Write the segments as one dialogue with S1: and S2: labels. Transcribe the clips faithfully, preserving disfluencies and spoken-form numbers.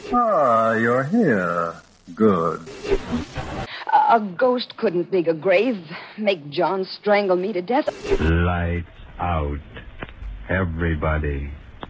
S1: Ah, you're here. Good.
S2: A ghost couldn't dig a grave, make John strangle me to death.
S1: Lights out. Everybody.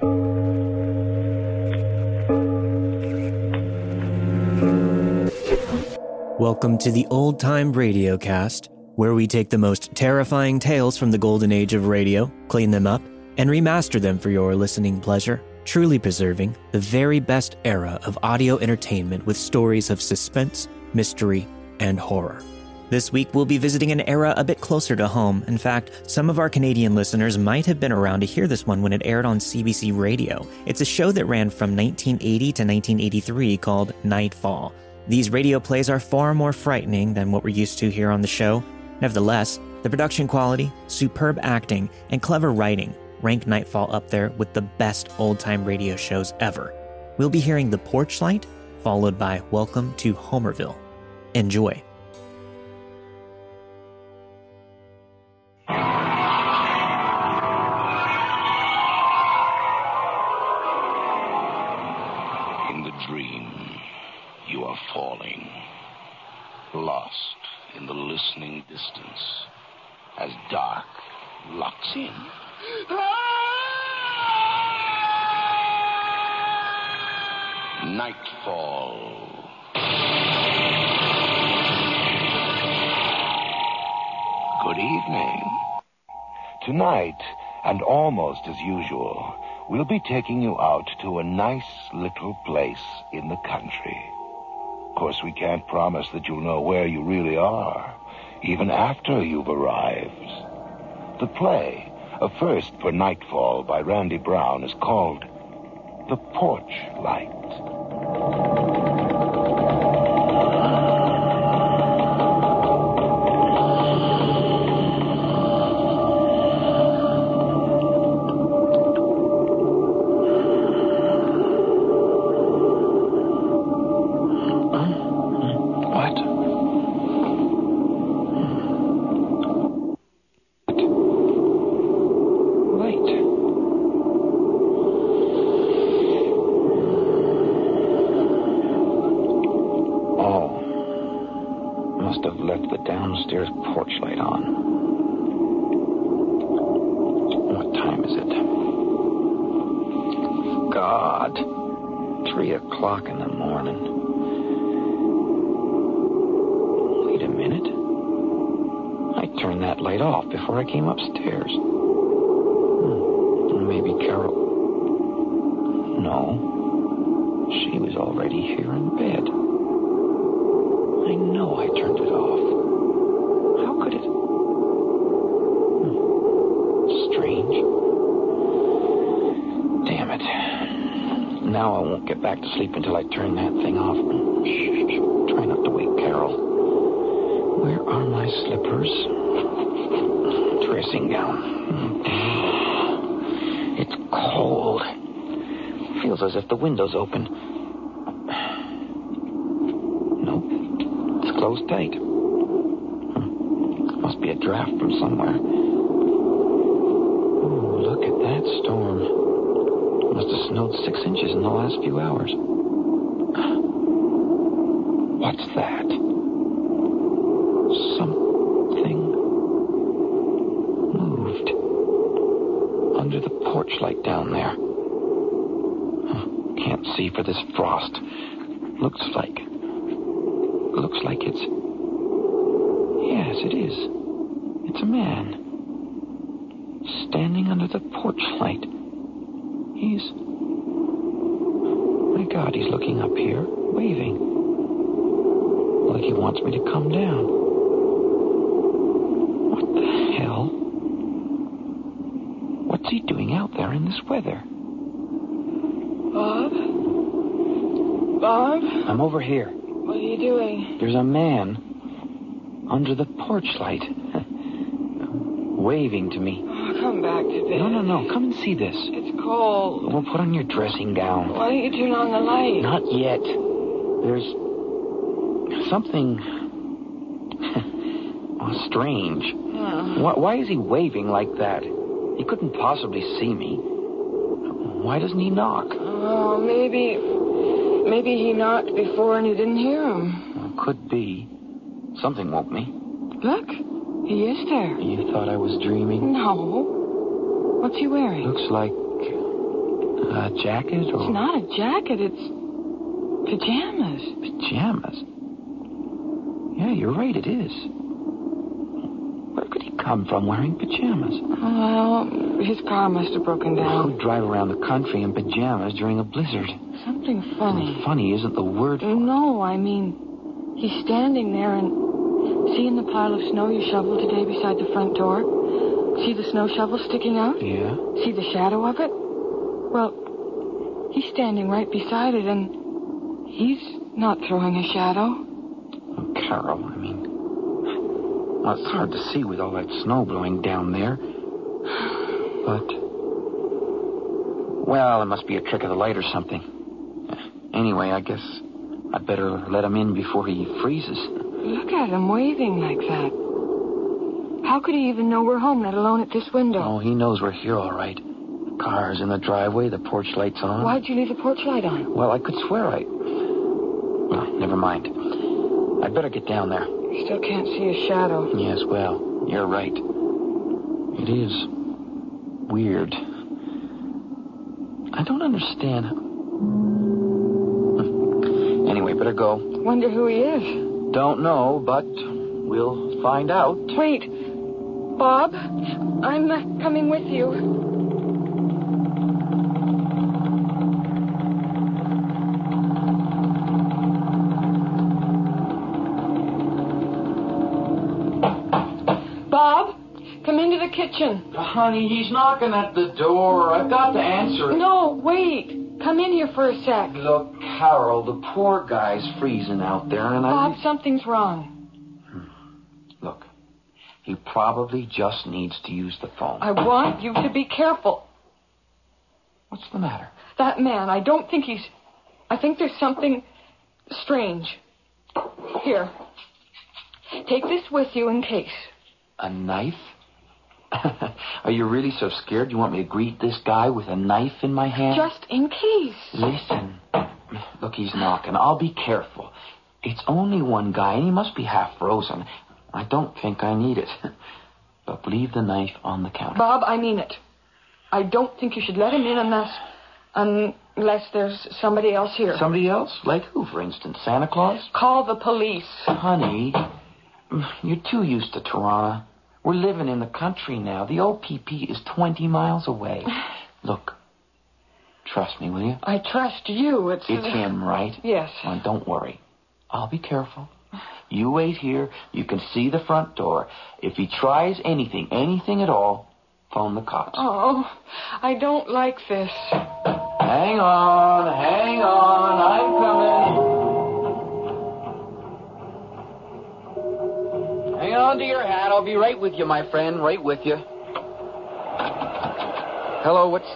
S3: Welcome to the Old Time Radio Cast, where we take the most terrifying tales from the golden age of radio, clean them up, and remaster them for your listening pleasure, truly preserving the very best era of audio entertainment with stories of suspense, mystery, and horror. This week, we'll be visiting an era a bit closer to home. In fact, some of our Canadian listeners might have been around to hear this one when it aired on C B C Radio. It's a show that ran from nineteen eighty to nineteen eighty-three called Nightfall. These radio plays are far more frightening than what we're used to here on the show. Nevertheless, the production quality, superb acting, and clever writing rank Nightfall up there with the best old-time radio shows ever. We'll be hearing The Porch Light, followed by Welcome to Homerville. Enjoy.
S4: In the dream, you are falling, lost in the listening distance, as dark locks in. Nightfall. Good evening.
S5: Tonight, and almost as usual, we'll be taking you out to a nice little place in the country. Of course, we can't promise that you'll know where you really are, even after you've arrived. The play, a first for Nightfall by Randy Brown, is called The Porch Light.
S6: Downstairs porch light on. What time is it? God. Three o'clock in the morning. Wait a minute. I turned that light off before I came upstairs. Hmm. Maybe Carol... No. She was already here in bed. I know I turned it off. How could it? Hmm. Strange. Damn it. Now I won't get back to sleep until I turn that thing off. Shh, shh. Try not to wake Carol. Where are my slippers? Dressing gown. It's cold. Feels as if the window's open. Nope. It's closed tight. Must be a draft from somewhere. Ooh, look at that storm. Must have snowed six inches in the last few hours. What's that? Something moved under the porch light down there. Huh, can't see for this frost. Looks like... Looks like it's... Yes, it is. It's a man. Standing under the porch light. He's... My God, he's looking up here, waving. Like he wants me to come down. What the hell? What's he doing out there in this weather?
S7: Bob? Bob?
S6: I'm over here.
S7: What are you doing?
S6: There's a man under the porch light, waving to me.
S7: Oh, come back to bed.
S6: No, no, no. Come and see this.
S7: It's cold.
S6: Well, put on your dressing gown.
S7: Why don't you turn on the light?
S6: Not yet. There's something oh, strange.
S7: Oh.
S6: Why, why is he waving like that? He couldn't possibly see me. Why doesn't he knock?
S7: Oh, maybe... Maybe he knocked before and you didn't hear him.
S6: Well, could be. Something woke me.
S7: Look, he is there.
S6: You thought I was dreaming?
S7: No. What's he wearing?
S6: Looks like a jacket or...
S7: It's not a jacket, it's pajamas.
S6: Pajamas? Yeah, you're right, it is. Where could he come from wearing pajamas?
S7: Well, his car must have broken down.
S6: Who'd drive around the country in pajamas during a blizzard?
S7: Something funny.
S6: Funny isn't the word for it.
S7: No, I mean, he's standing there and... Seeing the pile of snow you shoveled today beside the front door? See the snow shovel sticking out?
S6: Yeah?
S7: See the shadow of it? Well, he's standing right beside it, and he's not throwing a shadow.
S6: Oh, Carol, I mean... Well, it's hard to see with all that snow blowing down there. But... Well, it must be a trick of the light or something. Anyway, I guess I'd better let him in before he freezes.
S7: Look at him waving like that. How could he even know we're home, let alone at this window?
S6: Oh, he knows we're here all right. The car's in the driveway, the porch light's on.
S7: Why'd you leave the porch light on?
S6: Well, I could swear I... Well, never mind. I'd better get down there.
S7: You still can't see a shadow.
S6: Yes, well, you're right. It is weird. I don't understand. Anyway, better go.
S7: Wonder who he is.
S6: Don't know, but we'll find out.
S7: Wait. Bob, I'm uh, coming with you. Bob, come into the kitchen.
S6: Honey, he's knocking at the door. I've got to answer it.
S7: No, wait. Come in here for a sec.
S6: Look, Carol, the poor guy's freezing out there, and I...
S7: Bob, something's wrong.
S6: Look, he probably just needs to use the phone.
S7: I want you to be careful.
S6: What's the matter?
S7: That man, I don't think he's... I think there's something strange. Here. Take this with you in case.
S6: A knife? Are you really so scared you want me to greet this guy with a knife in my hand?
S7: Just in case.
S6: Listen. Look, he's knocking. I'll be careful. It's only one guy, and he must be half frozen. I don't think I need it. But leave the knife on the counter.
S7: Bob, I mean it. I don't think you should let him in unless... unless there's somebody else here.
S6: Somebody else? Like who, for instance? Santa Claus?
S7: Call the police.
S6: Honey, you're too used to Toronto. We're living in the country now. The O P P is twenty miles away. Look, trust me, will you?
S7: I trust you. It's...
S6: It's him, right?
S7: Yes.
S6: Well, don't worry. I'll be careful. You wait here. You can see the front door. If he tries anything, anything at all, phone the cops.
S7: Oh, I don't like this.
S6: Hang on, hang on. I'm coming. Hang on to your hat. I'll be right with you, my friend. Right with you. Hello, what's...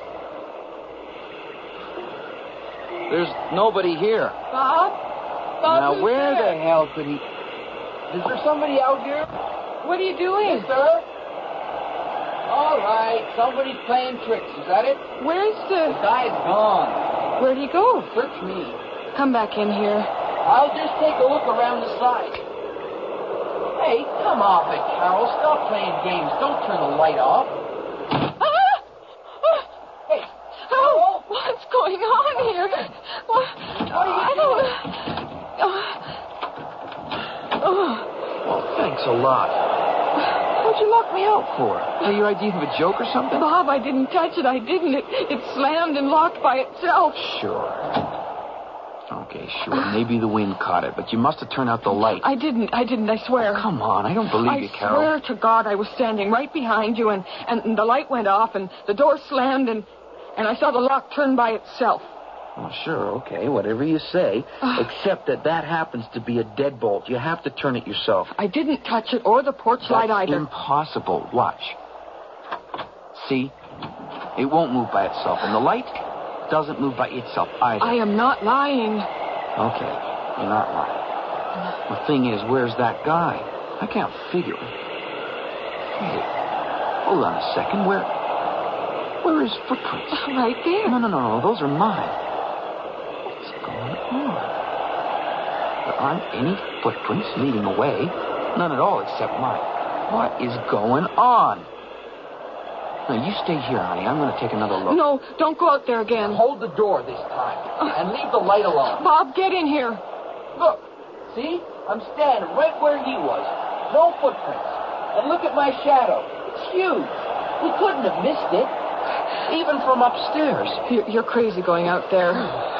S6: There's nobody here.
S7: Bob? Bob,
S6: Now,
S7: who's
S6: where
S7: there?
S6: the hell could he... Is there somebody out here?
S7: What are you doing?
S6: Yes, sir. All right, somebody's playing tricks. Is that it?
S7: Where's the...
S6: The guy's gone.
S7: Where'd he go?
S6: Search me.
S7: Come back in here.
S6: I'll just take a look around the side. Hey, come off it, Carol. Stop playing games. Don't turn the light off.
S7: Ah!
S6: Hey,
S7: Oh, what's going on here? What? I don't... Oh. Oh.
S6: well, thanks a lot. What'd you lock me out for? Are your idea of a joke or something?
S7: Bob, I didn't touch it. I didn't. It, it slammed and locked by itself.
S6: Sure. Okay, sure. Maybe the wind caught it, but you must have turned out the light.
S7: I didn't. I didn't. I swear.
S6: Oh, come on. I don't believe
S7: I
S6: you, Carol.
S7: swear to God I was standing right behind you, and, and the light went off, and the door slammed, and, and I saw the lock turn by itself.
S6: Well, sure, okay, whatever you say,
S7: Uh,
S6: except that that happens to be a deadbolt. You have to turn it yourself.
S7: I didn't touch it or the porch light
S6: That's
S7: either.
S6: impossible. Watch. See? It won't move by itself, and the light doesn't move by itself either.
S7: I am not lying.
S6: Okay, you're not lying. The thing is, where's that guy? I can't figure it. Hey, hold on a second. Where... Where are his footprints?
S7: Right there.
S6: No, no, no, no. Those are mine. What's going on? Hmm. There aren't any footprints leading away. None at all except mine. What is going on? Now, you stay here, honey. I'm going to take another look.
S7: No, don't go out there again.
S6: Hold the door this time. And leave the light alone.
S7: Bob, get in here.
S6: Look. See? I'm standing right where he was. No footprints. And look at my shadow. It's huge. We couldn't have missed it. Even from upstairs.
S7: You're, you're crazy going out there.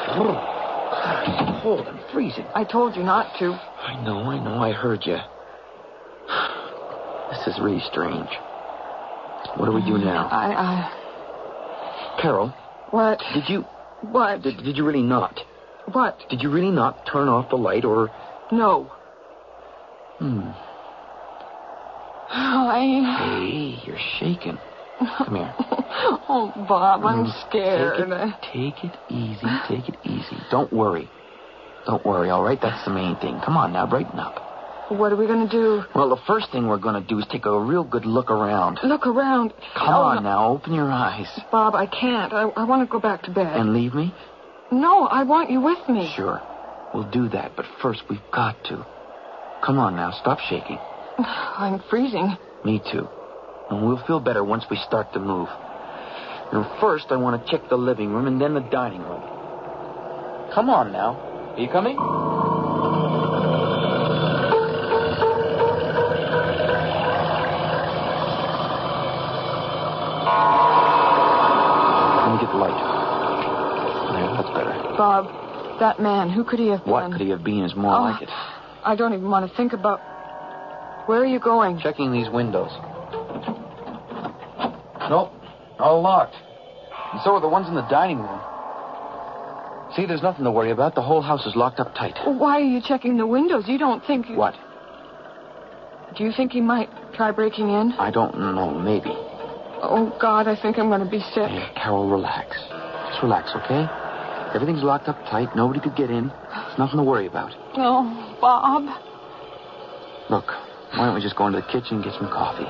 S6: Cold and freezing.
S7: I told you not to.
S6: I know, I know. I heard you. This is really strange. What do we do now?
S7: I, I...
S6: Carol.
S7: What?
S6: Did you...
S7: What?
S6: Did, did you really not?
S7: What?
S6: Did you really not turn off the light, or...
S7: No.
S6: Hmm.
S7: I...
S6: Hey, you're shaking. Come here.
S7: Oh, Bob, I'm
S6: Mm,
S7: scared.
S6: Take it, take it easy. Take it easy. Don't worry. Don't worry, all right? That's the main thing. Come on now, brighten up.
S7: What are we going to do?
S6: Well, the first thing we're going to do is take a real good look around.
S7: Look around.
S6: Come
S7: Oh,
S6: on
S7: no.
S6: now, open your eyes.
S7: Bob, I can't. I, I want to go back to bed.
S6: And leave me?
S7: No, I want you with me.
S6: Sure. We'll do that, but first we've got to. Come on now, stop shaking.
S7: I'm freezing.
S6: Me too. And we'll feel better once we start to move. Now, first, I want to check the living room and then the dining room. Come on now. Are you coming? Let me get the light. There, that's better.
S7: Bob, that man, who could he have been?
S6: What could he have been is more
S7: Oh,
S6: like it.
S7: I don't even want to think about... Where are you going?
S6: Checking these windows. Nope, all locked. And so are the ones in the dining room. See, there's nothing to worry about. The whole house is locked up tight.
S7: Why are you checking the windows? You don't think... You...
S6: What?
S7: Do you think he might try breaking in?
S6: I don't know. Maybe.
S7: Oh, God, I think I'm going to be sick.
S6: Hey, Carol, relax. Just relax, okay? Everything's locked up tight. Nobody could get in. There's nothing to worry about.
S7: Oh, Bob.
S6: Look, why don't we just go into the kitchen and get some coffee?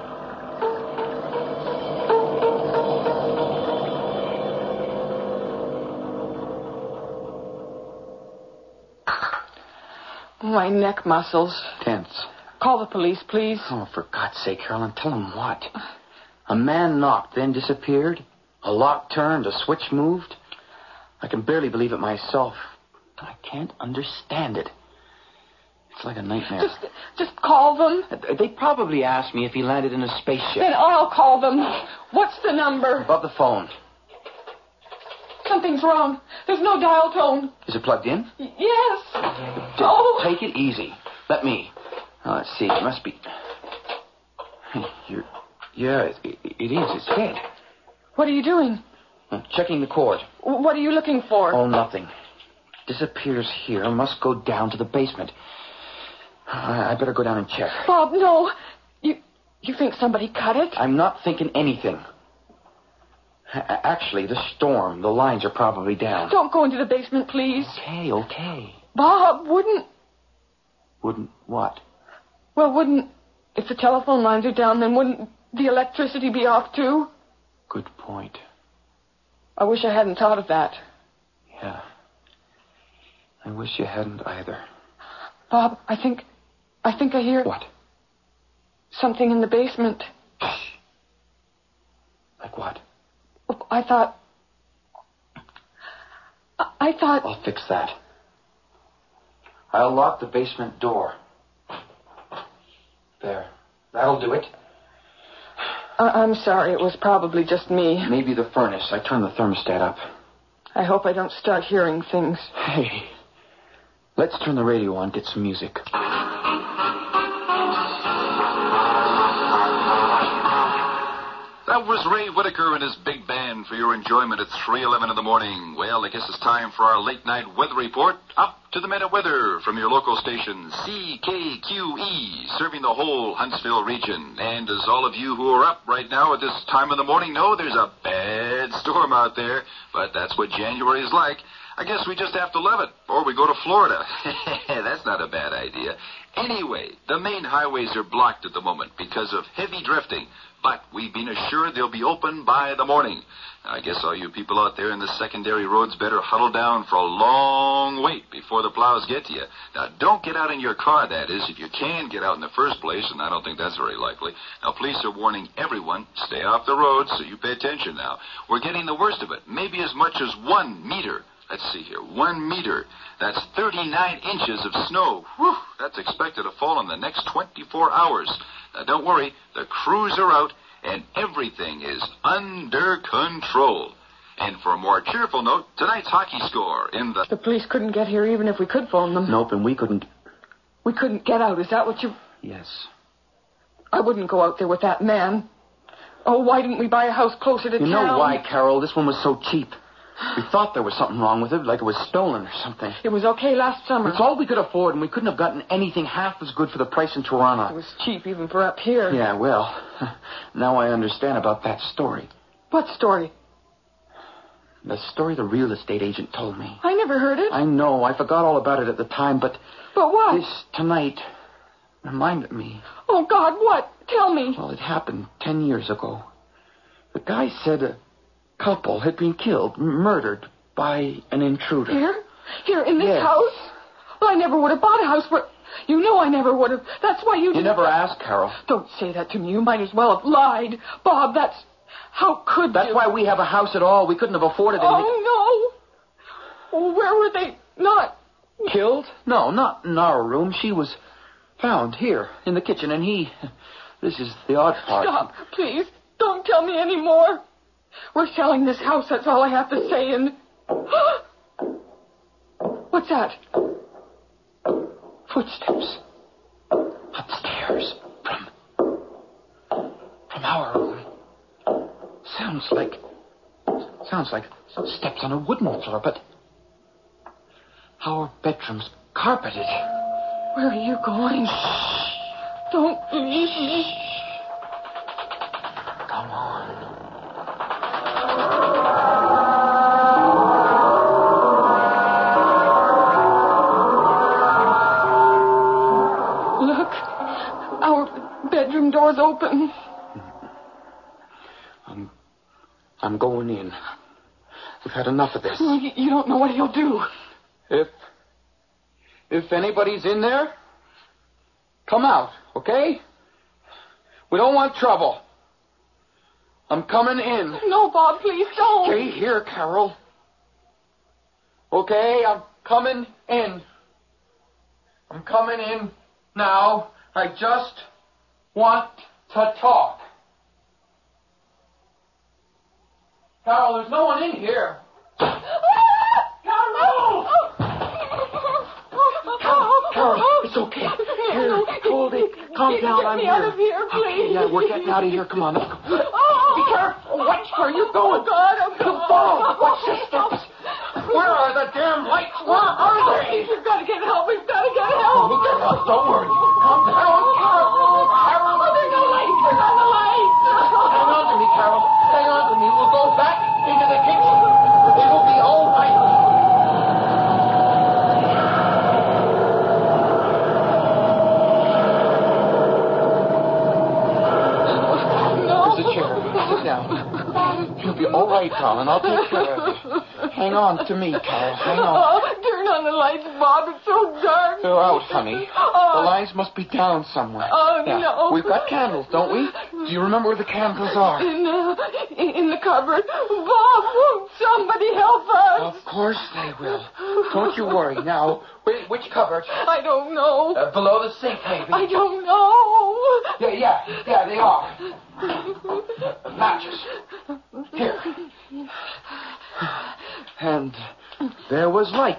S7: My neck muscles.
S6: Tense.
S7: Call the police, please.
S6: Oh, for God's sake, Carolyn, tell them what? A man knocked, then disappeared. A lock turned, a switch moved. I can barely believe it myself. I can't understand it. It's like a nightmare.
S7: Just, just call them.
S6: They probably asked me if he landed in a spaceship.
S7: Then I'll call them. What's the number?
S6: Above the phone.
S7: Something's wrong. There's no dial tone.
S6: Is it plugged in?
S7: Y- yes.
S6: D-
S7: Oh.
S6: Take it easy. Let me. Oh, let's see. It must be... Hey, You're... Yeah, it, it, it is. It's dead.
S7: What are you doing?
S6: I'm checking the cord.
S7: What are you looking for?
S6: Oh, nothing. Disappears here. Must go down to the basement. I, I better go down and check.
S7: Bob, no. You you think somebody cut it?
S6: I'm not thinking anything. A- Actually, the storm, the lines are probably down.
S7: Don't go into the basement, please.
S6: Okay, okay.
S7: Bob, wouldn't...
S6: Wouldn't what?
S7: Well, wouldn't... If the telephone lines are down, then wouldn't the electricity be off, too?
S6: Good point.
S7: I wish I hadn't thought of that.
S6: Yeah. I wish you hadn't either.
S7: Bob, I think... I think I hear...
S6: What?
S7: Something in the basement.
S6: Like what?
S7: I thought... I, I thought...
S6: I'll fix that. I'll lock the basement door. There. That'll do it.
S7: I, I'm sorry. It was probably just me.
S6: Maybe the furnace. I turned the thermostat up.
S7: I hope I don't start hearing things.
S6: Hey. Let's turn the radio on, get some music.
S8: That was Ray Whitaker and his big band for your enjoyment at three eleven in the morning. Well, I guess it's time for our late night weather report. Up to the minute weather from your local station, C K Q E, serving the whole Huntsville region. And as all of you who are up right now at this time of the morning know, there's a bad storm out there. But that's what January is like. I guess we just have to love it, or we go to Florida. That's not a bad idea. Anyway, the main highways are blocked at the moment because of heavy drifting. but we've been assured they'll be open by the morning. I guess all you people out there in the secondary roads better huddle down for a long wait before the plows get to you. Now, don't get out in your car, that is, if you can get out in the first place, and I don't think that's very likely. Now, police are warning everyone, stay off the road, so you pay attention now. We're getting the worst of it, maybe as much as one meter. Let's see here, one meter. That's thirty-nine inches of snow. Whew, that's expected to fall in the next twenty-four hours. Now, don't worry, the crews are out, and everything is under control. And for a more cheerful note, tonight's hockey score in the...
S7: The police couldn't get here even if we could phone them.
S6: Nope, and we couldn't...
S7: We couldn't get out, is that what you...
S6: Yes.
S7: I wouldn't go out there with that man. Oh, why didn't we buy a house closer to
S6: You
S7: town?
S6: know why, Carol? This one was so cheap. We thought there was something wrong with it, like it was stolen or something.
S7: It was okay last summer.
S6: It's all we could afford, and we couldn't have gotten anything half as good for the price in Toronto.
S7: It was cheap even for up here.
S6: Yeah, well, now I understand about that story.
S7: What story?
S6: The story the real estate agent told me.
S7: I never heard it.
S6: I know. I forgot all about it at the time, but...
S7: But what?
S6: This tonight reminded me.
S7: Oh, God, what? Tell me.
S6: Well, it happened ten years ago. The guy said a couple had been killed, m- murdered by an intruder.
S7: Here? Here in this
S6: Yes.
S7: house? Well, I never would have bought a house where... You know I never would have. That's why you
S6: You
S7: didn't...
S6: never asked, Carol.
S7: Don't say that to me. You might as well have lied. Bob, that's... How could
S6: That's
S7: you?
S6: why we have a house at all. We couldn't have afforded anything.
S7: Oh, no. Oh, where were they? Not...
S6: Killed? No, not in our room. She was found here in the kitchen, and he... This is the odd part.
S7: Stop, please. Don't tell me any more. We're selling this house, that's all I have to say, and... What's that?
S6: Footsteps. Upstairs. From... From our room. Sounds like... Sounds like steps on a wooden floor, but... Our bedroom's carpeted.
S7: Where are you going? Don't leave me.
S6: Come on.
S7: Look, our bedroom door's open.
S6: I'm... I'm going in. We've had enough of this.
S7: Well, you, you don't know what he'll do.
S6: If... If anybody's in there, come out, okay? We don't want trouble. I'm coming in.
S7: No, Bob, please don't.
S6: Stay here, Carol. Okay, I'm coming in. I'm coming in now. I just want to talk. Carol, there's no one in here. Carol! Carol, it's okay. Here, hold it. Calm down,
S7: Get
S6: I'm
S7: me
S6: here.
S7: out of here, please.
S6: Okay, yeah, we're getting out of here. Come on, let's go.
S7: Oh.
S6: Be careful. Watch where you're going.
S7: Oh, God, I'm
S6: The ball. Watch your steps. Where are the damn lights? Where are they?
S7: We've got to get help. We've got to get
S6: Oh,
S7: help.
S6: we'll get help. Don't worry. Calm down. Carol, Carol, Carol.
S7: Oh, there's no lights. There's no lights.
S6: Hang on to me, Carol. Hang on to me. We'll go back into the kitchen. It will be all right.
S7: No.
S6: There's a chair. Sit down. You'll be all right, darling. I'll take care of you. Hang on to me, Carol. Hang on.
S7: Oh, turn on the lights, Bob. It's so dark.
S6: They're out, honey.
S7: Oh.
S6: The lines must be down somewhere.
S7: Oh,
S6: Yeah.
S7: no.
S6: We've got candles, don't we? Do you remember where the candles are?
S7: In, uh, in, in the cupboard. Bob, won't somebody help us?
S6: Of course they will. Don't you worry. Now, wait, which cupboard?
S7: I don't know.
S6: Uh, below the sink, maybe.
S7: I don't know.
S6: Yeah, yeah, yeah, they are. Matches. Here. And there was light.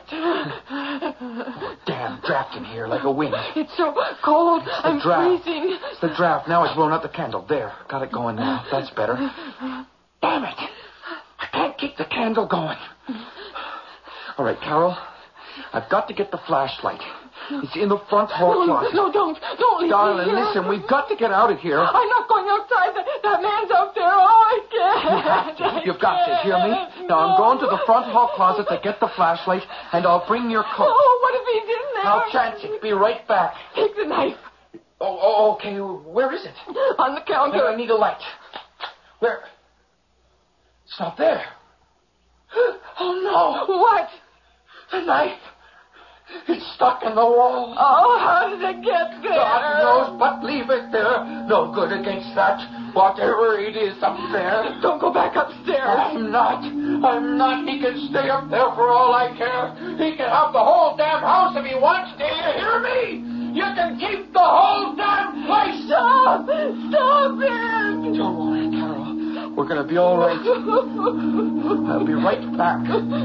S6: Damn draft in here like a wind.
S7: It's so cold. I'm
S6: draft.
S7: freezing.
S6: It's the draft. Now it's blowing out the candle. There. Got it going now. That's better. Damn it. I can't keep the candle going. All right, Carol. I've got to get the flashlight. It's in the front hall
S7: No,
S6: closet.
S7: no, don't. Don't leave
S6: Darling,
S7: me here.
S6: listen, we've got to get out of here.
S7: I'm not going outside. That, that man's out there. Oh, I can't.
S6: You have to. You've got to. Hear me? Now, I'm going to the front hall closet to get the flashlight, and I'll bring your coat.
S7: Oh, what if he's in there?
S6: I'll chance it. Be right back.
S7: Take the knife.
S6: Oh, oh, okay. Where is it?
S7: On the counter.
S6: I need a light. Where? It's not there. Oh, no.
S7: What?
S6: The knife. It's stuck in the wall.
S7: Oh, how did it get there?
S6: God knows, but leave it there. No good against that. Whatever it is up there.
S7: Don't go back upstairs.
S6: I'm not. I'm not. He can stay up there for all I care. He can have the whole damn house if he wants. Do you hear me? You can keep the whole damn place.
S7: Stop! Stop it!
S6: Don't worry, Carol. We're going to be all right. I'll be right back.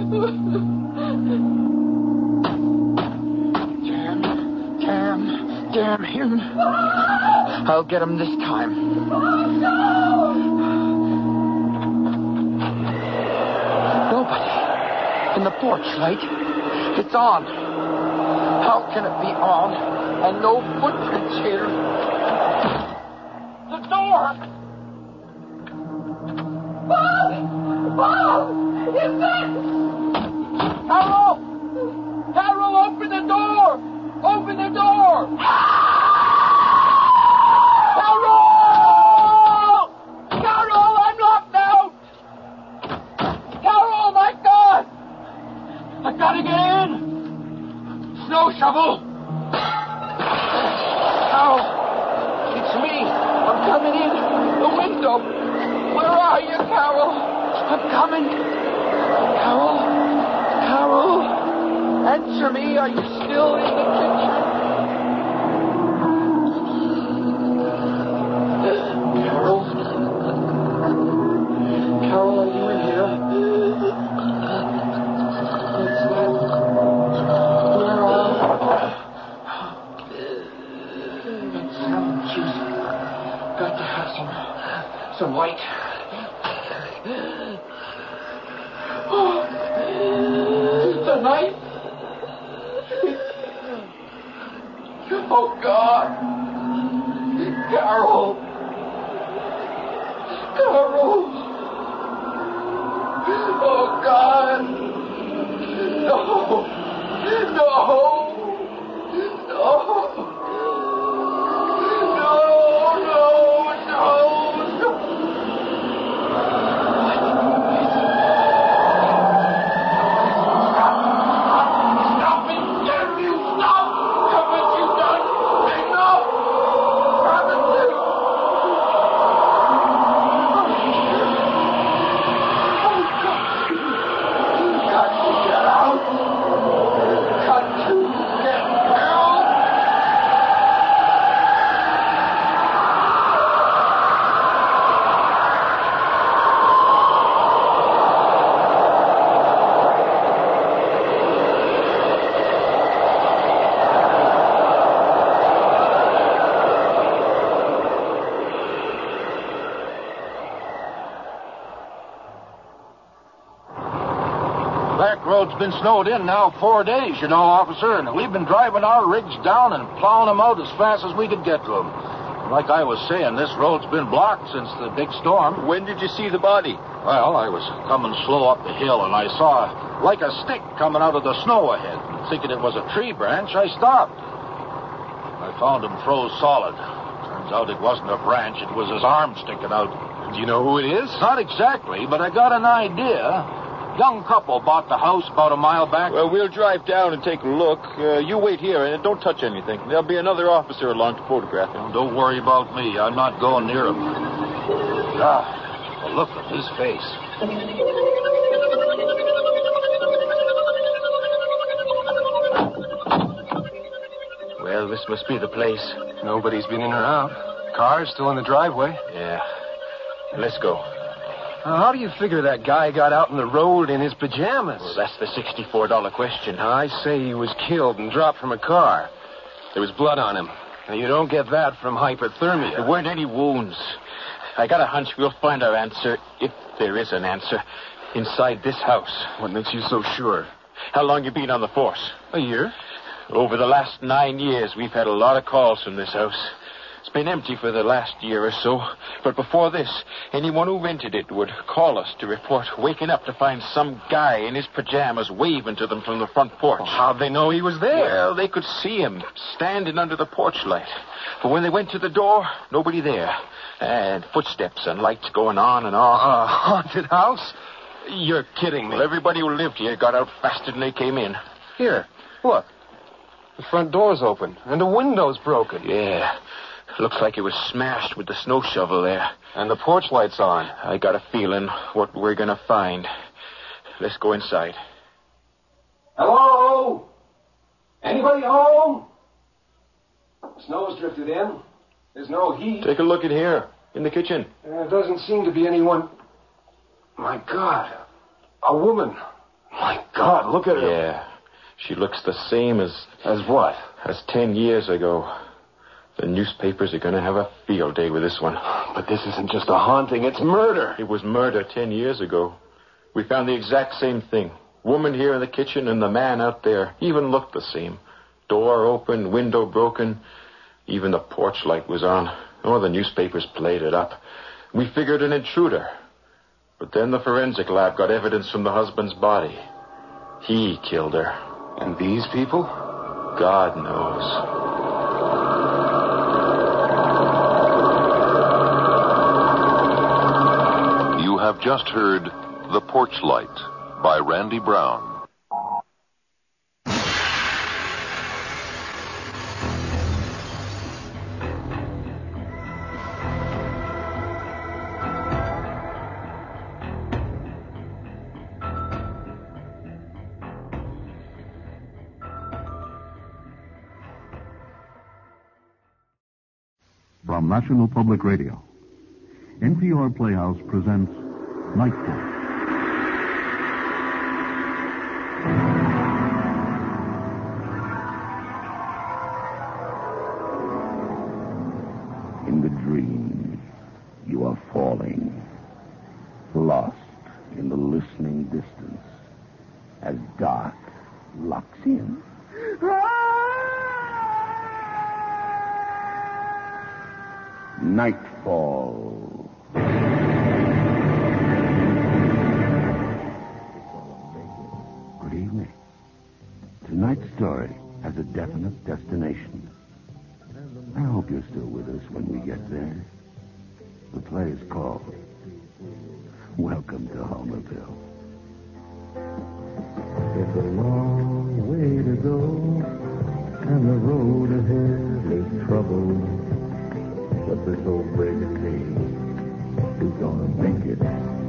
S6: Damn, damn, damn him. I'll get him this time. Nobody. In the porch light. It's on. How can it be on? And no footprints here. The door!
S7: Bob! Bob! Is it?
S6: Carol! Carol, open the door! Open the door! Carol! Carol, I'm locked out! Carol, my God! I gotta get in! Snow shovel! Carol, it's me. I'm coming in. The window. Where are you, Carol? I'm coming. Carol? Carol? Answer me. Are you still in the kitchen? Carol? Carol, are you in here? It's not. Where are you? That sound, she's got to have some, some light. Oh, the knife. Oh, God. Carol. Carol. Oh, God. No. No. No.
S5: Road's been snowed in now four days, you know, officer, and we've been driving our rigs down and plowing them out as fast as we could get to them. Like I was saying, this road's been blocked since the big storm.
S9: When did you see the body?
S5: Well, I was coming slow up the hill, and I saw like a stick coming out of the snow ahead. Thinking it was a tree branch, I stopped. I found him froze solid. Turns out it wasn't a branch, it was his arm sticking out.
S9: Do you know who it is?
S5: Not exactly, but I got an idea. Young couple bought the house about a mile back.
S9: Well, we'll drive down and take a look. Uh, you wait here and don't touch anything. There'll be another officer along to photograph him.
S5: Don't worry about me. I'm not going near him. Ah, well, look at his face.
S9: Well, this must be the place.
S10: Nobody's been in or out. Car's still in the driveway.
S9: Yeah. Let's go.
S10: Now, how do you figure that guy got out on the road in his pajamas?
S9: Well, that's the sixty-four dollar question.
S10: Now, I say he was killed and dropped from a car. There was blood on him. Now, you don't get that from hypothermia.
S9: There weren't any wounds. I got a hunch we'll find our answer, if there is an answer, inside this house.
S10: What makes you so sure?
S9: How long you been on the force?
S10: A year.
S9: Over the last nine years, we've had a lot of calls from this house. It's been empty for the last year or so. But before this, anyone who rented it would call us to report waking up to find some guy in his pajamas waving to them from the front porch.
S10: Well, how'd they know he was there?
S9: Well, they could see him standing under the porch light. But when they went to the door, nobody there. And footsteps and lights going on and on.
S10: A haunted house? You're kidding me.
S9: Well, everybody who lived here got out faster than they came in.
S10: Here, look. The front door's open, and the window's broken.
S9: Yeah. Looks like it was smashed with the snow shovel there.
S10: And the porch light's on.
S9: I got a feeling what we're going to find. Let's go inside.
S10: Hello? Anybody home? Snow's drifted in. There's no heat.
S9: Take a look in here, in the kitchen.
S10: There doesn't seem to be anyone. My God. A woman. My God, look at her.
S9: Yeah. She looks the same as...
S10: As what?
S9: As ten years ago. The newspapers are going to have a field day with this one.
S10: But this isn't just a haunting, it's murder.
S9: It was murder ten years ago. We found the exact same thing. Woman here in the kitchen and the man out there even looked the same. Door open, window broken. Even the porch light was on. Oh, the newspapers played it up. We figured an intruder. But then the forensic lab got evidence from the husband's body. He killed her.
S10: And these people?
S9: God knows.
S11: You have just heard The Porch Light by Randy Brown.
S12: From National Public Radio, N P R Playhouse presents Nightfall.
S5: In the dream, you are falling, lost in the listening distance, as dark locks in. Nightfall. Good evening. Tonight's story has a definite destination. I hope you're still with us when we get there. The play is called Welcome to Homerville. It's a long way to go, and the road ahead is trouble. But this old brigade is gonna make it.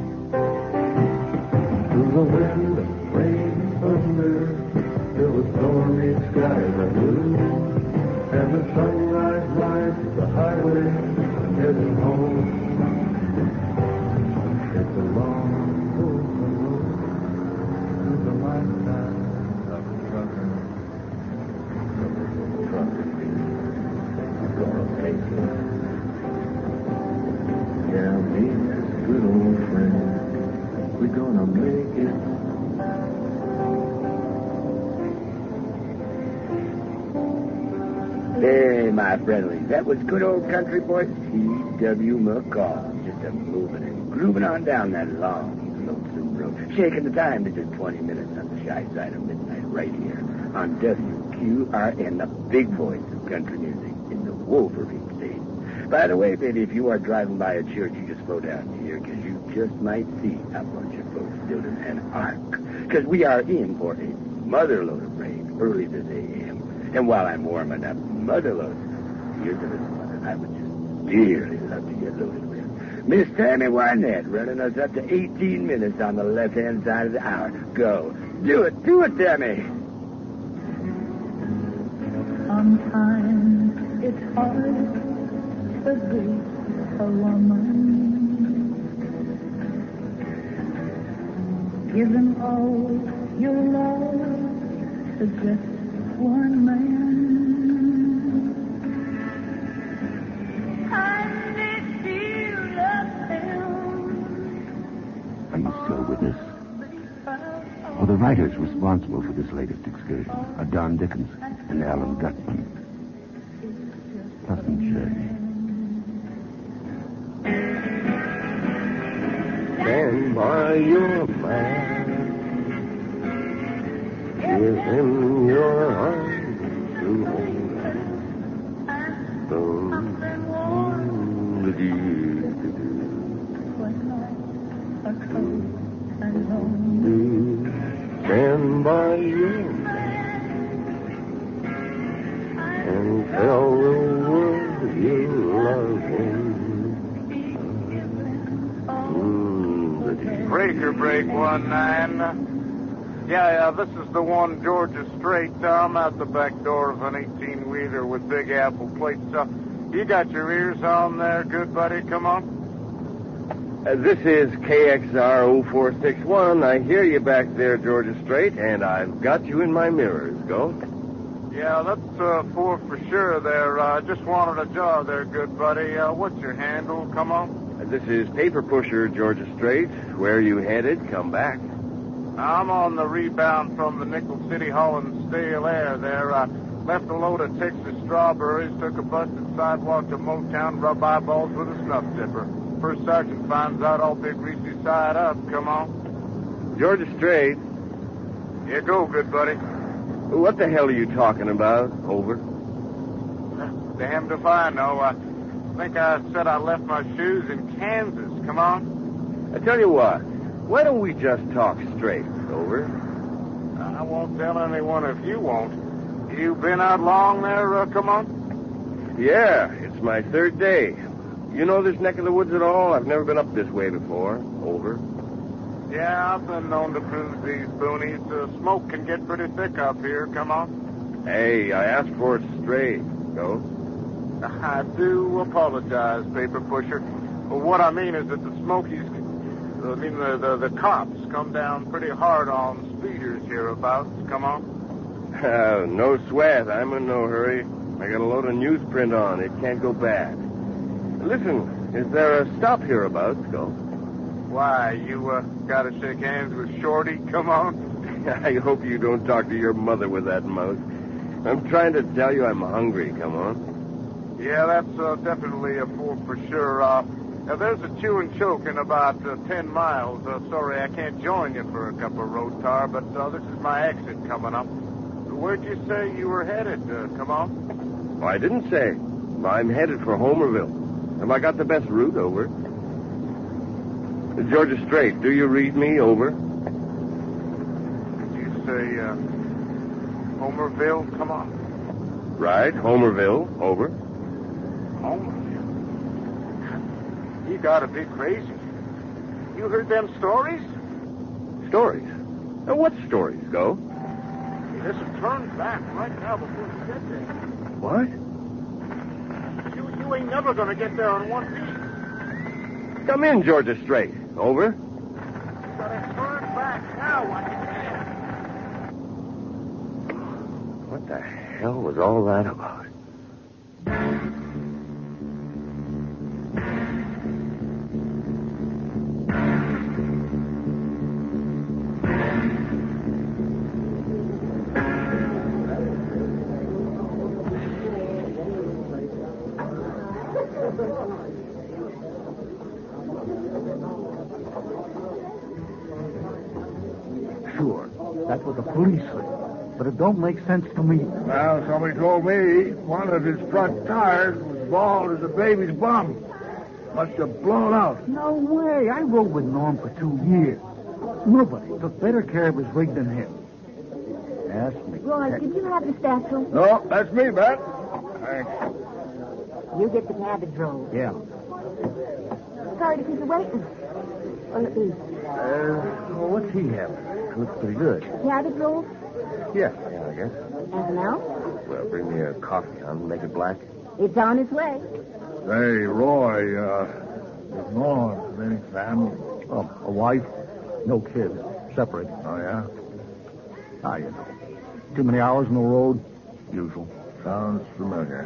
S5: Through the wind and rain and thunder, till the stormy skies are blue, and the sunrise lights the highway heading home. It's a long, open road through the lifetime of a trucker. But this old trucker is gonna make it. Yeah, me and this good old friend, we're gonna make it.
S13: Hey, my friendlies, that was good old country boy C W McCall. Just a moving and grooving on down that long, lonesome road. Shaking the time to just twenty minutes on the shy side of midnight right here on W Q R N, the big voice of country music in the Wolverine State. By the way, baby, if you are driving by a church, you just slow down here, because you just might see a bunch of folks building an ark. Because we are in for a motherload of rain early this A M. And while I'm warming up motherload, here's a little one I would just dearly love to get loaded with. Miss Tammy Wynette running us up to eighteen minutes on the left-hand side of the hour. Go. Do it. Do it, Tammy.
S14: Sometimes it's hard to be a woman, giving all your love to just one man. And if you love him,
S5: Are you still with us? Well, the writers responsible for this latest excursion are Don Dickens and Alan Gutman. Pleasant journey.
S15: stand by your man. Give him your arms to hold. Stand by your man and tell the world you love him.
S16: Breaker break one nine. Yeah, yeah, this is the one Georgia Strait. I'm out the back door of an eighteen-wheeler with Big Apple plates. Uh, you got your ears on there, good buddy? Come on.
S15: Uh, this is K X R zero four six one. I hear you back there, Georgia Strait, and I've got you in my mirrors. Go.
S16: Yeah, that's uh, four for sure there. I uh, just wanted a job there, good buddy. Uh, what's your handle? Come on.
S15: This is Paper Pusher, Georgia Strait. Where you headed? Come back.
S16: I'm on the rebound from the Nickel City hauling stale air there. I left a load of Texas strawberries, took a busted sidewalk to Motown, rub eyeballs with a snuff dipper. First sergeant finds out I'll be greasy side up. Come on.
S15: Georgia Strait.
S16: Here go, good buddy.
S15: What the hell are you talking about? Over.
S16: Damned if I know. I think I said I left my shoes in Kansas. Come on.
S15: I tell you what. Why don't we just talk straight? Over.
S16: I won't tell anyone if you won't. You been out long there? Uh, come on.
S15: Yeah, it's my third day. You know this neck of the woods at all? I've never been up this way before. Over.
S16: Yeah, I've been known to cruise these boonies. Uh, smoke can get pretty thick up here. Come on.
S15: Hey, I asked for it straight. Go.
S16: I do apologize, Paper Pusher. Well, what I mean is that the Smokies, I mean the, the, the cops, come down pretty hard on speeders hereabouts. Come on.
S15: Uh, no sweat. I'm in no hurry. I got a load of newsprint on. It can't go bad. Listen, is there a stop hereabouts? Go.
S16: Why, you uh, got to shake hands with Shorty? Come on.
S15: I hope you don't talk to your mother with that mouth. I'm trying to tell you I'm hungry. Come on.
S16: Yeah, that's uh, definitely a four for sure. Uh, now, there's a chew and choke in about uh, ten miles. Uh, sorry, I can't join you for a cup of road tar, but uh, this is my exit coming up. Where'd you say you were headed? Uh, come on.
S15: Well, I didn't say. I'm headed for Homerville. Have I got the best route? Over. Georgia Strait, do you read me? Over.
S16: Did you say uh, Homerville? Come on.
S15: Right, Homerville. Over.
S16: Homerville? You gotta be crazy. You heard them stories?
S15: Stories? Uh, what stories? Go.
S16: Listen, turn back right now before you get there.
S15: What?
S16: You, you ain't never gonna get there in one piece.
S15: Come in, Georgia Strait. Over.
S16: You gotta turn back now, I can.
S15: What the hell was all that about?
S17: Sure, that's what the police say. But it don't make sense to me.
S18: Well, somebody told me one of his front tires was bald as a baby's bum. Must have blown out.
S17: No way. I rode with Norm for two years. Nobody took better care of his rig than him. Ask me.
S19: Roy, did you have the satchel?
S18: No, that's me, Bet. Thanks.
S19: You get the cabbage roll.
S17: Yeah.
S19: Sorry to keep you waiting. Will it be?
S17: Uh, well, what's he having? Looks pretty good.
S19: Cabbage roll?
S17: Yeah, yeah, I guess.
S19: Anything else?
S15: Well, bring me a coffee on. Make it black.
S19: It's on its way.
S18: Hey, Roy, uh, is Norm any family?
S17: Oh, a wife? No kids. Separate.
S18: Oh, yeah?
S17: Ah, you know. Too many hours on the road? Usual.
S18: Sounds familiar.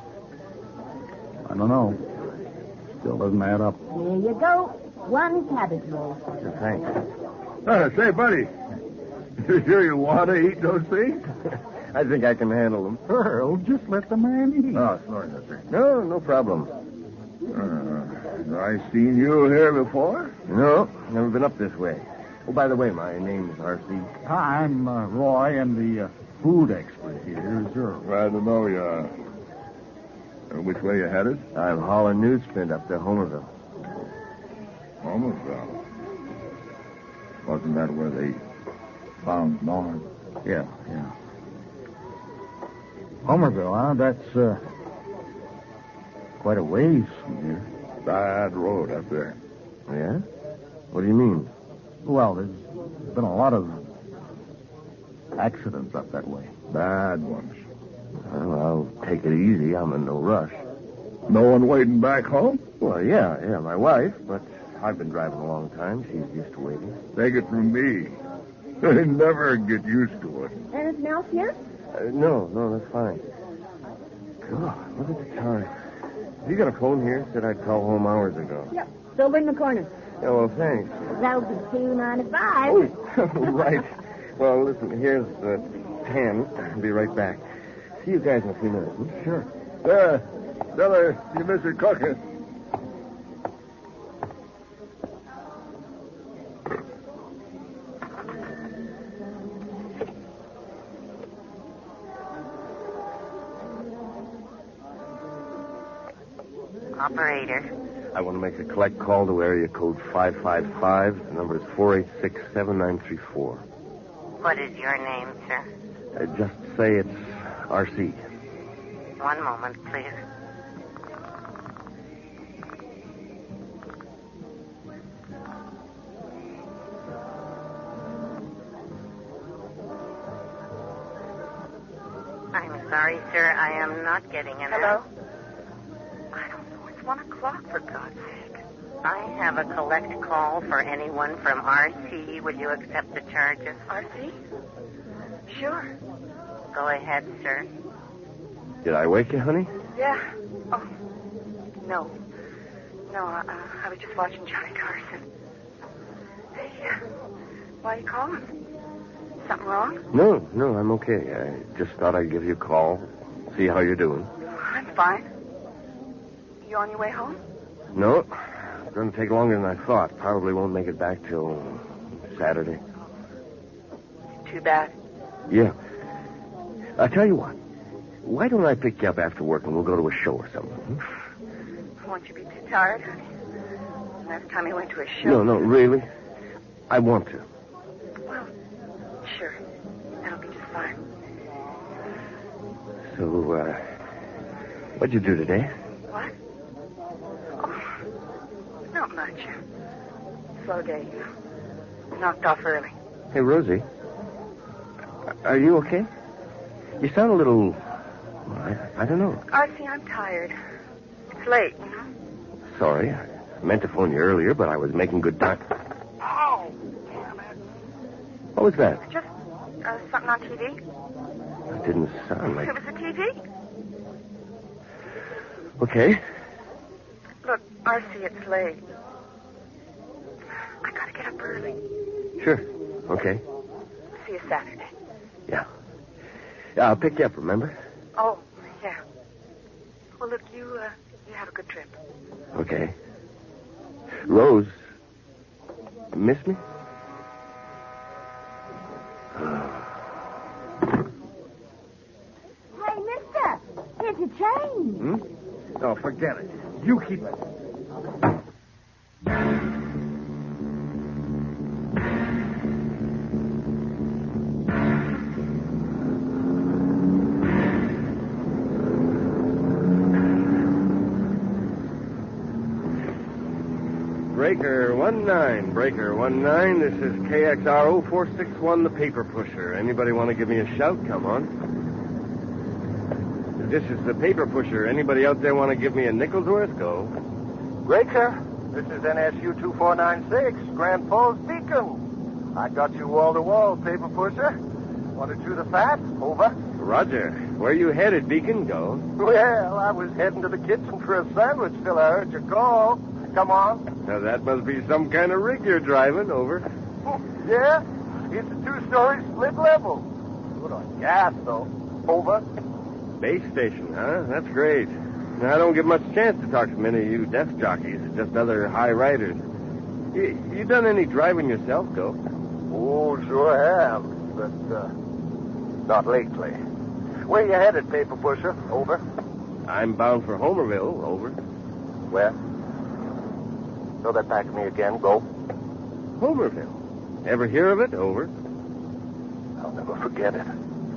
S17: I don't know. Still doesn't add up.
S19: Here you go. One cabbage roll.
S15: Thanks.
S18: Uh, say, buddy, you sure you want to eat those things?
S15: I think I can handle them.
S17: Earl, just let the man eat.
S18: Oh, sorry, mister.
S15: No, no problem.
S18: Uh, have I seen you here before?
S15: No, never been up this way. Oh, by the way, my name is R C.
S17: Hi, I'm uh, Roy, and the uh, food expert here is Earl.
S18: Glad to know you. Uh, which way you headed?
S15: I'm hauling newsprint up to Homerville.
S18: Homerville? Wasn't that where they found Norm?
S17: Yeah, yeah. Homerville, huh? That's uh, quite a ways from here.
S18: Bad road up there.
S15: Yeah? What do you mean?
S17: Well, there's been a lot of accidents up that way.
S18: Bad ones.
S15: Well, I'll take it easy. I'm in no rush.
S18: No one waiting back home?
S15: Well, yeah, yeah, my wife, but I've been driving a long time. She's used to waiting.
S18: Take it from me. I never get used to it.
S19: Anything else here?
S15: Uh, no, no, that's fine. God, look at the time. You got a phone here? Said I'd call home hours ago.
S19: Yep. It's over in the corner.
S15: Yeah, well, thanks.
S19: That'll be two ninety-five.
S15: Oh, right. Well, listen, here's uh, ten. I'll be right back. See you guys in a few minutes. Hmm?
S17: Sure.
S18: There. Tell her you miss her cooking.
S20: Operator.
S15: I want to make a collect call to area code five five five. The number is four eight six, seven nine three four.
S20: What is your name, sir?
S15: Uh, just say it's R C.
S20: One moment, please. I'm sorry, sir. I am not getting an...
S7: Hello?
S20: I don't know. It's one o'clock, for God's sake. I have a collect call for anyone from R C. Will you accept the charges?
S7: R C? Sure.
S20: Go ahead, sir.
S15: Did I wake you, honey?
S7: Yeah. Oh, no. No, uh, I was just watching Johnny Carson. Hey, uh, why are you calling? Something wrong?
S15: No, no, I'm okay. I just thought I'd give you a call, see how you're doing.
S7: I'm fine. You on your way home?
S15: No, it's going to take longer than I thought. Probably won't make it back till Saturday.
S7: Too bad.
S15: Yeah. I'll tell you what. Why don't I pick you up after work and we'll go to a show or something? Hmm?
S7: Won't you be too tired, honey? Last time you went to a show...
S15: No, no, really. I want to.
S7: Well, sure. That'll be just fine.
S15: So, uh, what'd you do today?
S7: What? Oh, not much. Slow day, you know. Knocked off early.
S15: Hey, Rosie. Are you okay? You sound a little... Well, I, I don't know.
S7: R C, I'm tired. It's late, you know.
S15: Sorry. I meant to phone you earlier, but I was making good time.
S7: Oh, damn it.
S15: What was that?
S7: Just uh, something on T V.
S15: It didn't sound like...
S7: It was the T V.
S15: Okay.
S7: Look, R C, it's late. I gotta get up early.
S15: Sure. Okay.
S7: See you Saturday.
S15: Yeah. Yeah, I'll pick you up, remember?
S7: Oh, yeah. Well, look, you, uh, you have a good trip.
S15: Okay. Rose, you miss me?
S19: Hey, mister, here's your change.
S15: Hmm?
S18: Oh, forget it. You keep it.
S15: Breaker one nine, Breaker one nine. This is K X R O four six one, the paper pusher. Anybody want to give me a shout? Come on. This is the paper pusher. Anybody out there want to give me a nickel's worth? Go.
S16: Breaker, this is N S U two four nine six, Grand Falls Beacon. I got you wall-to-wall, paper pusher. Want to chew the fat? Over.
S15: Roger. Where you headed, Beacon? Go.
S16: Well, I was heading to the kitchen for a sandwich till I heard your call. Come on.
S15: Now, that must be some kind of rig you're driving. Over.
S16: Yeah? It's a two-story split level. Good on gas, though. Over.
S15: Base station, huh? That's great. I don't get much chance to talk to many of you desk jockeys, just other high riders. You, you done any driving yourself, Go?
S21: Oh, sure have, but uh, not lately. Where you headed, paper pusher? Over.
S15: I'm bound for Homerville. Over.
S21: Where? Throw that back to me again. Go.
S15: Homerville. Ever hear of it? Over.
S21: I'll never forget it.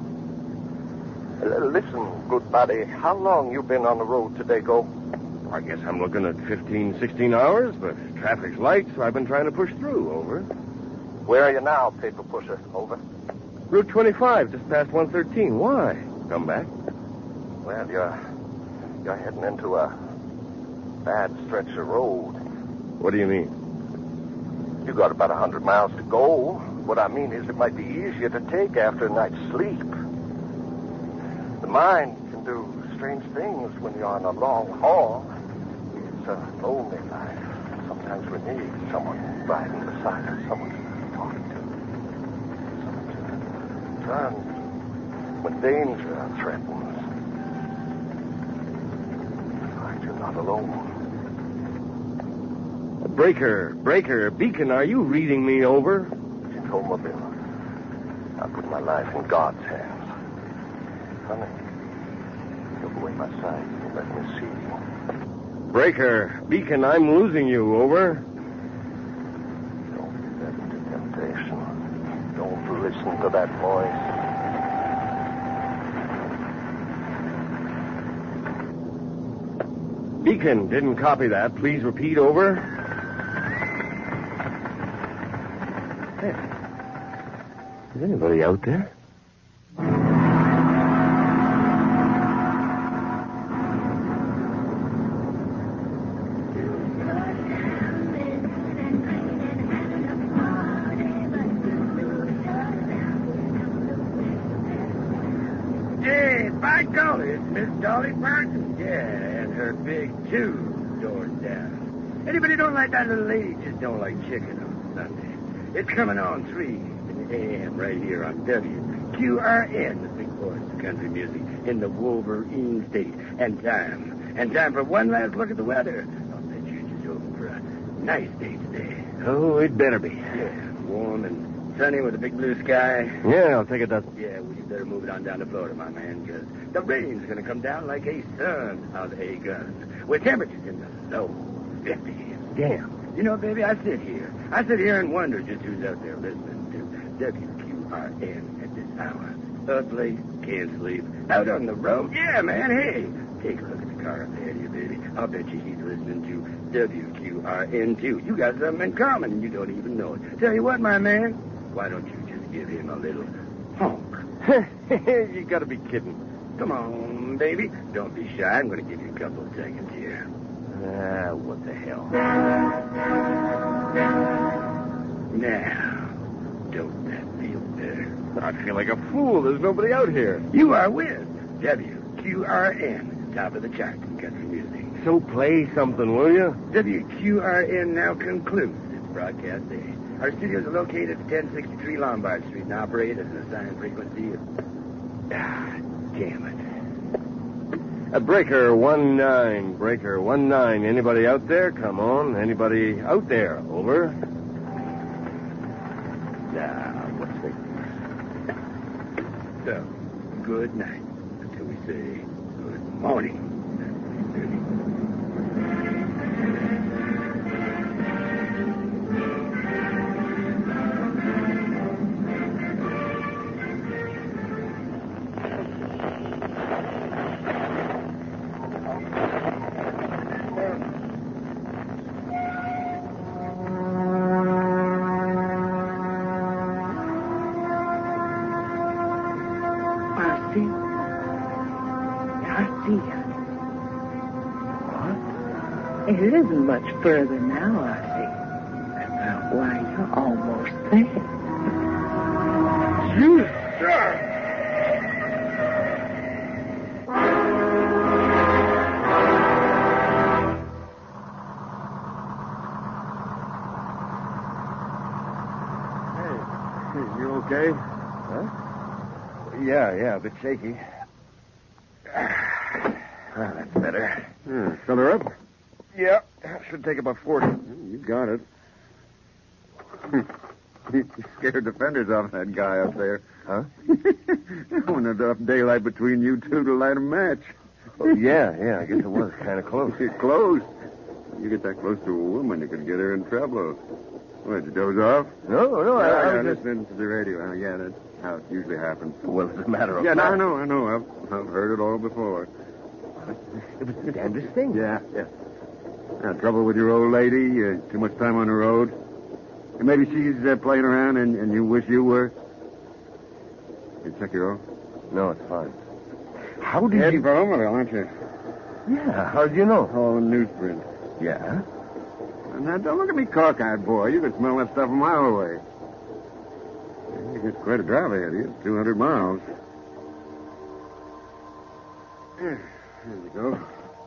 S21: Uh, listen, good buddy, how long you been on the road today, Go?
S15: I guess I'm looking at fifteen, sixteen hours, but traffic's light, so I've been trying to push through. Over.
S21: Where are you now, paper pusher? Over.
S15: Route twenty-five, just past one thirteen. Why? Come back.
S21: Well, you're you're heading into a bad stretch of road.
S15: What do you mean?
S21: You got about a hundred miles to go. What I mean is it might be easier to take after a night's sleep. The mind can do strange things when you're on a long haul. It's a lonely life. Sometimes we need someone riding beside us, someone to talk to, someone to turn when danger threatens. Find you're not alone.
S15: Breaker, Breaker, Beacon, are you reading me? Over?
S21: It's Homerville. I put my life in God's hands. Honey, look away my side and let me see you.
S15: Breaker, Beacon, I'm losing you. Over?
S21: Don't give that into temptation. Don't listen to that voice.
S15: Beacon, didn't copy that. Please repeat. Over. Hey. Is anybody out there?
S13: Hey, by golly, it's Miss Dolly Parsons. Yeah, and her big two doors down. Anybody don't like that little lady just don't like chicken on Sunday. It's coming on three in the A M right here on W Q R N, the big voice of country music in the Wolverine State. And time. And time for one last look at the weather. I'll bet you just hoping for a nice day today.
S15: Oh, it better be.
S13: Yeah, warm and sunny with a big blue sky.
S15: Yeah, I'll take a dozen.
S13: Yeah, well, you better move it on down to Florida, my man, because the rain's going to come down like a son of a gun. With temperatures in the low fifties.
S15: Damn.
S13: You know, baby, I sit here. I sit here and wonder just who's out there listening to W Q R N at this hour. Up late, can't sleep, out on the road. Yeah, man, hey, take a look at the car up ahead of you, baby. I'll bet you he's listening to W Q R N, too. You got something in common, and you don't even know it. Tell you what, my man, why don't you just give him a little honk?
S15: You gotta be kidding.
S13: Come on, baby. Don't be shy. I'm going to give you a couple of seconds here.
S15: Ah, what the hell?
S13: Now, don't that feel better?
S15: I feel like a fool. There's nobody out here.
S13: You are with W Q R N, top of the chart in country music.
S15: So play something, will you?
S13: W Q R N now concludes its broadcast day. Our studios are located at ten sixty-three Lombard Street and operate at an assigned frequency of... Ah, damn it.
S15: A breaker one nine, breaker one nine. Anybody out there? Come on. Anybody out there? Over.
S13: Now, what's the... So, good night until we say good morning.
S14: It isn't much further now, Archie. Why, you're almost there.
S13: You, sir!
S15: Hey, you okay? Huh? Yeah, yeah, a bit shaky.
S21: Ah, that's better.
S2: Yeah, fill her up?
S21: Yeah, should take about forty.
S2: You got it. You scared the fenders off that guy up there.
S21: Huh?
S2: When there's enough daylight between you two to light a match.
S21: Oh, yeah, yeah, I guess it was kind of close.
S2: Close? You get that close to a woman, you could get her in trouble. What, you doze off?
S21: No, no, I,
S2: yeah,
S21: I
S2: yeah,
S21: was just...
S2: listening to the radio. Uh, yeah, that's how it usually happens.
S21: Well, it's a matter of
S2: Yeah, no,
S21: fact.
S2: I know, I know. I've, I've heard it all before.
S21: It was the damnedest thing.
S2: Yeah, yeah. Yeah, trouble with your old lady? Uh, too much time on the road? And maybe she's uh, playing around and, and you wish you were? You check your own?
S21: No, it's fine. How did
S2: Heading
S21: you...
S2: for Omaha, aren't you?
S21: Yeah, how did you know?
S2: Oh, newsprint.
S21: Yeah?
S2: Now, don't look at me cockeyed, boy. You can smell that stuff a mile away. It's quite a drive ahead of you. two hundred miles. There you go.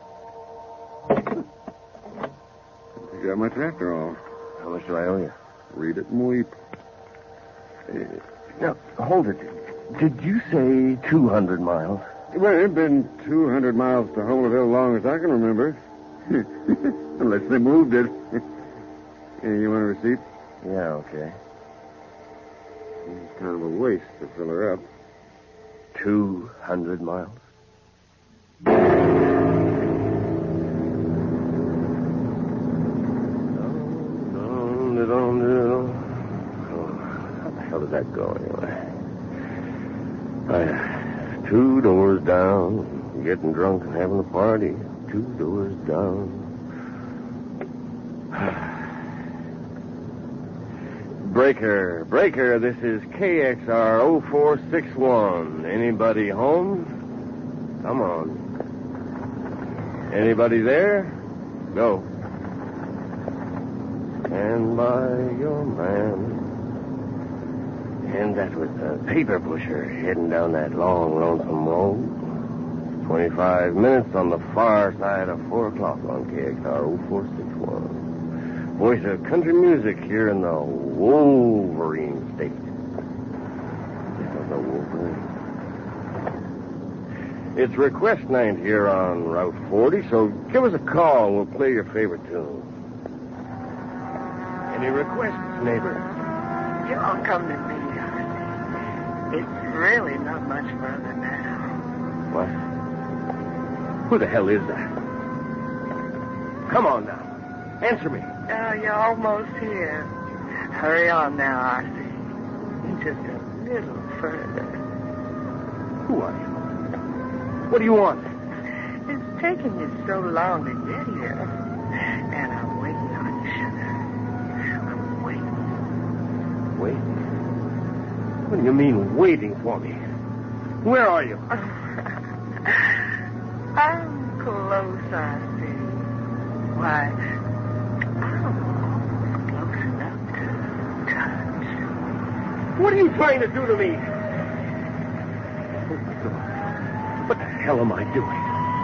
S2: You got much after all.
S21: How much do I owe you?
S2: Read it and weep.
S21: Uh, now, hold it. Did you say two hundred miles?
S2: Well, it's been two hundred miles to Holderville long as I can remember. Unless they moved it. Yeah, you want a receipt?
S21: Yeah, okay.
S2: It's kind of a waste to fill her up.
S21: Two hundred miles? How the hell does that go anyway? I, two doors down, getting drunk and having a party. Two doors down. Breaker, Breaker, this is K X R oh four six one. Anybody home? Come on. Anybody there? Go. Stand by your man. And that was a paper pusher heading down that long, lonesome road. Twenty-five minutes on the far side of four o'clock on K X R oh four six one. Voice of country music here in the Wolverine State. This is the Wolverine. It's request night here on Route forty, so give us a call and we'll play your favorite tune. Any requests, neighbor?
S20: You all come to me, darling. It's really not much further now.
S21: What? Who the hell is that? Come on now. Answer me.
S20: Oh, you're almost here. Hurry on now, R C. Just a little further.
S21: Who are you? What do you want?
S20: It's taken you so long to get here. And I'm waiting on you, sugar. I'm waiting.
S21: Wait? What do you mean, waiting for me? Where are you?
S20: I'm close, R C. Why, close enough to touch.
S21: What are you trying to do to me? What the hell am I doing?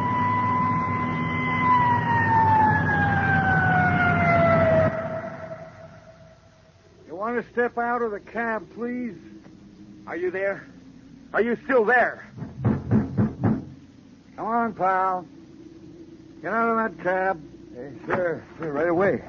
S17: You want to step out of the cab, please?
S21: Are you there? Are you still there?
S17: Come on, pal. Get out of that cab.
S21: Hey, sure, sure, right away.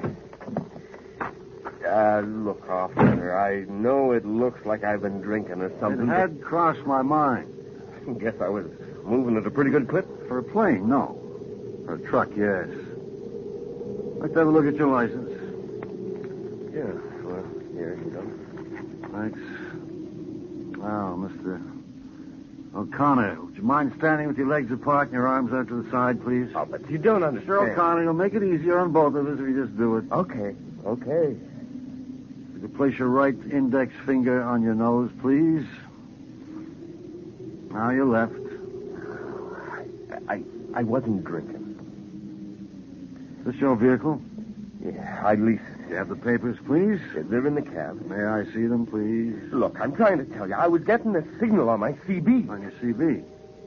S21: Uh, look, officer, I know it looks like I've been drinking or something.
S17: It had crossed my mind.
S21: But guess I was moving at a pretty good clip.
S17: For a plane, no. For a truck, yes. Let's have a look at your license.
S21: Yeah, well, here you go.
S17: Thanks. Well, Mister O'Connor, would you mind standing with your legs apart and your arms out to the side, please?
S21: Oh, but you don't understand.
S17: Mister O'Connor, you'll make it easier on both of us if you just do it.
S21: Okay, okay.
S17: Would you place your right index finger on your nose, please? Now your left.
S21: I, I, I wasn't drinking.
S17: Is this your vehicle?
S21: Yeah, I leased it.
S17: You have the papers, please?
S21: They're in the cab.
S17: May I see them, please?
S21: Look, I'm trying to tell you, I was getting a signal on my C B.
S17: On your C B?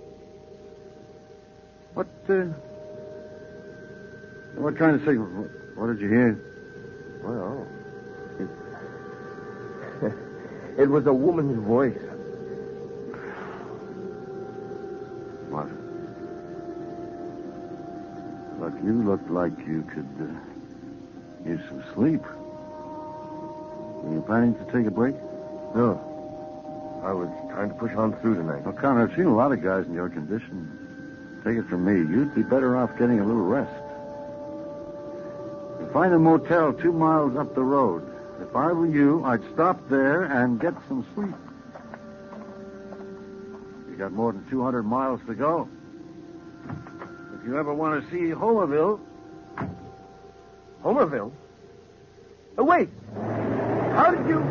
S17: What, uh... What kind of signal? What, what did you hear?
S21: Well, it... it was a woman's voice.
S17: What? But you looked like you could uh, use some sleep. Were you planning to take a break?
S15: No. I was trying to push on through tonight.
S17: Well, Connor, I've seen a lot of guys in your condition. Take it from me, you'd be better off getting a little rest. You find a motel two miles up the road. If I were you, I'd stop there and get some sleep. You got more than two hundred miles to go. If you ever want to see Homerville...
S15: Homerville? Oh, wait. How did you...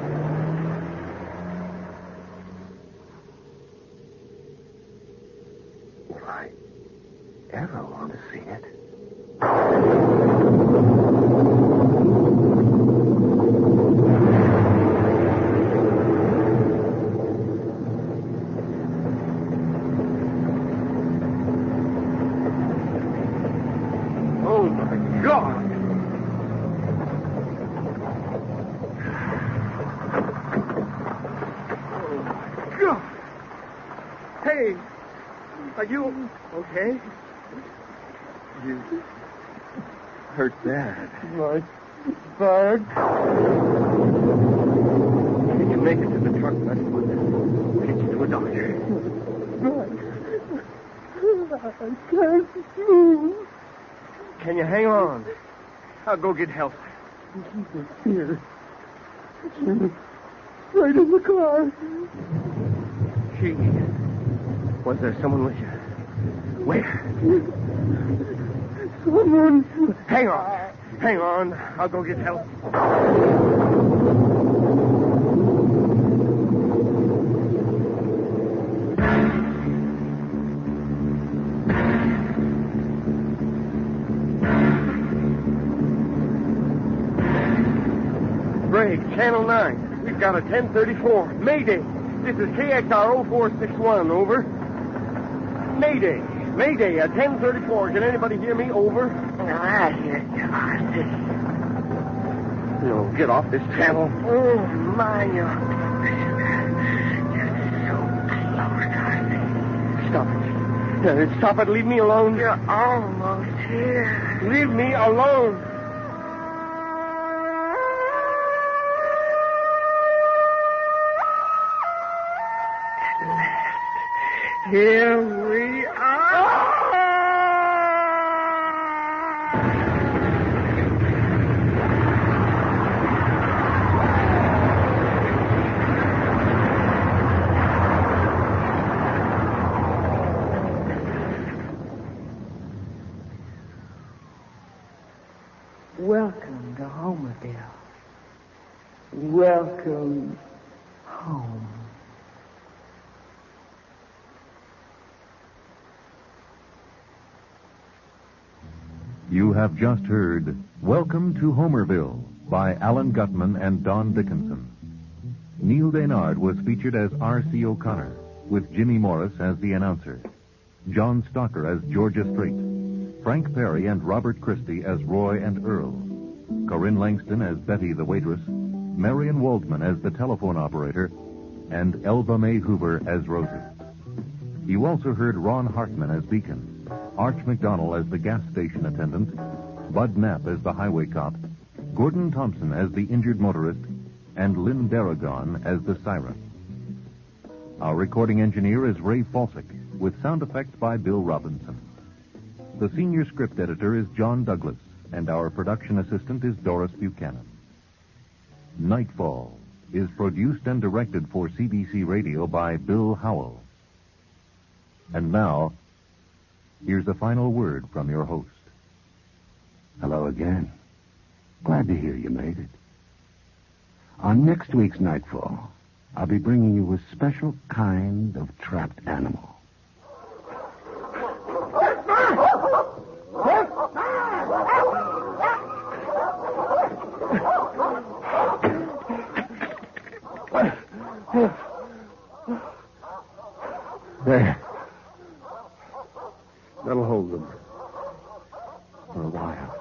S15: If I ever want to see it... Are you okay? You hurt bad. My bag. Did you make it to the truck, Westwood? Get you to a doctor. I can't move. Can you hang on? I'll go get help. Here. Right in the car. She... Was there someone with you? Where? Someone. Hang on. Hang on. I'll go get help. Greg, Channel nine. We've got a ten thirty-four. Mayday. This is K X R oh four six one. Over. Mayday. Mayday at ten thirty-four. Can anybody hear me? Over.
S20: I hear you, Arthur.
S15: No, get off this channel.
S20: Oh, my, you're... You're so close, Arthur.
S15: Stop it. Uh, stop it. Leave me alone.
S20: You're almost here.
S15: Leave me alone.
S20: Here we are. Welcome to Homerville. Welcome home.
S12: You have just heard Welcome to Homerville by Alan Gutman and Don Dickinson. Neil Daynard was featured as R C O'Connor, with Jimmy Morris as the announcer, John Stocker as Georgia Strait, Frank Perry and Robert Christie as Roy and Earl, Corinne Langston as Betty the waitress, Marion Waldman as the telephone operator, and Elva Mae Hoover as Rosie. You also heard Ron Hartman as Beacon, Arch McDonnell as the gas station attendant, Bud Knapp as the highway cop, Gordon Thompson as the injured motorist, and Lynn Darragon as the siren. Our recording engineer is Ray Falsick, with sound effects by Bill Robinson. The senior script editor is John Douglas, and our production assistant is Doris Buchanan. Nightfall is produced and directed for C B C Radio by Bill Howell. And now, here's a final word from your host.
S1: Hello again. Glad to hear you made it. On next week's Nightfall, I'll be bringing you a special kind of trapped animal.
S15: There. That'll hold them. For a while.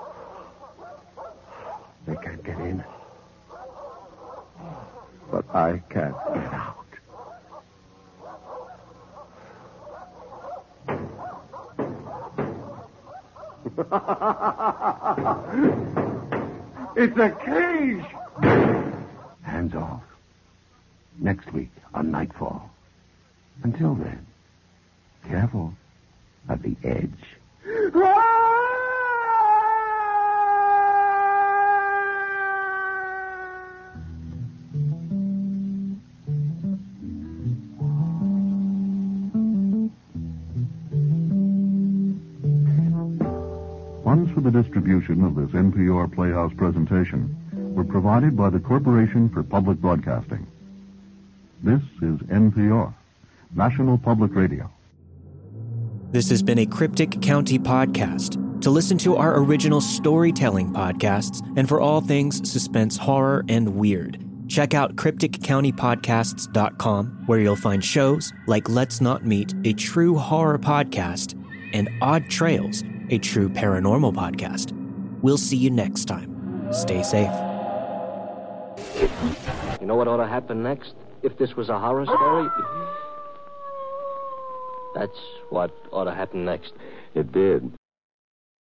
S15: They can't get in. But I can't get out.
S18: It's a cage!
S1: Hands off. Next week on Nightfall. Until then, careful of the edge.
S12: Funds for the distribution of this N P R Playhouse presentation were provided by the Corporation for Public Broadcasting. This is N P R, National Public Radio.
S3: This has been a Cryptic County podcast. To listen to our original storytelling podcasts and for all things suspense, horror, and weird, check out cryptic county podcasts dot com, where you'll find shows like Let's Not Meet, a true horror podcast, and Odd Trails, a true paranormal podcast. We'll see you next time. Stay safe.
S22: You know what ought to happen next? If this was a horror story? That's what ought to happen next.
S23: It did.